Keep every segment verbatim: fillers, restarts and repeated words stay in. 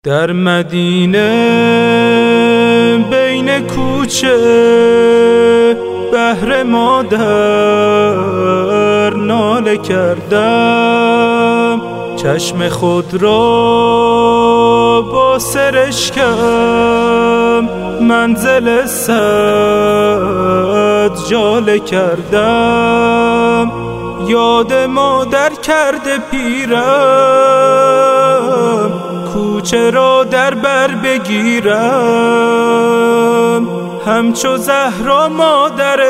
در مدینه بین کوچه بهر مادر ناله کردم، چشم خود را با سرشکم منزل صد جاله کردم. یاد مادر کرده پیرم، کوچه را در بر بگیرم، همچو زهرا مادر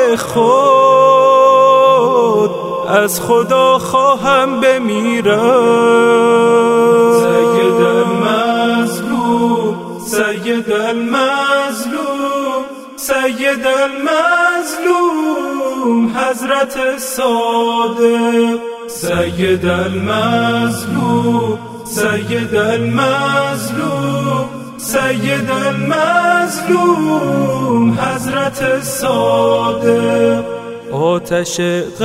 خود از خدا خواهم بمیرم. سید المظلوم، سید المظلوم، سید المظلوم حضرت صادق. سید المظلوم، سید المظلوم، سید المظلوم حضرت صادق. آتش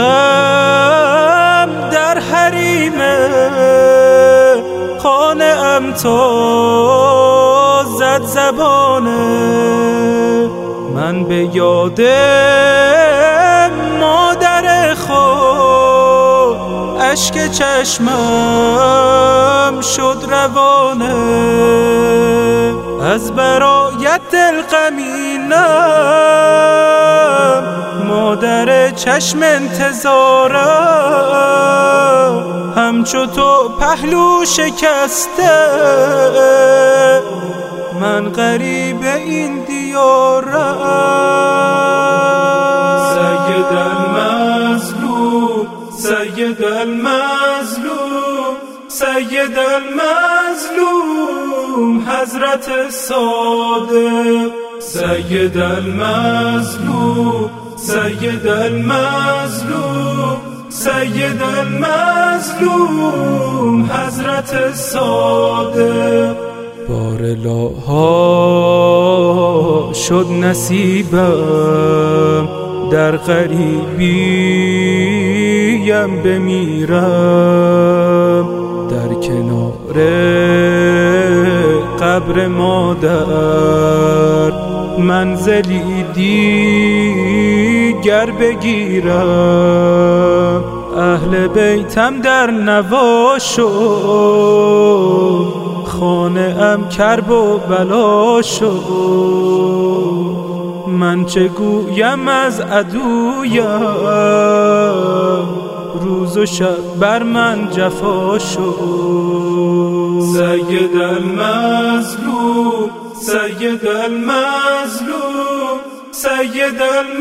غم در حریم خانه ام تا زد زبانه، من به یاد مادر خود اشک چشمم شد روانه. از برایت دل غمینم، مادر چشم انتظارم، همچو تو پهلو شکسته من غریب این دیارم. سید المظلوم، سید المظلوم، سید المظلوم حضرت صادق. سید المظلوم، سید المظلوم، سید المظلوم حضرت صادق. بارلاها شد نصیبم در غریبیم بمیرم، در کنار قبر مادر منزلی دیگر بگیرم. اهل بیتم در نوا شد، خانه ام کرب و بلا شد، من چه گویم از عدویم روز و شب بر من جفا شد. سید المظلوم، سید المظلوم، سید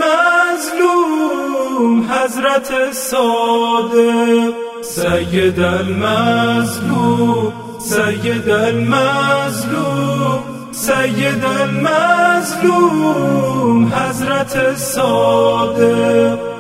المظلوم حضرت صادق. سید المظلوم، سید المظلوم، سید المظلوم حضرت صادق.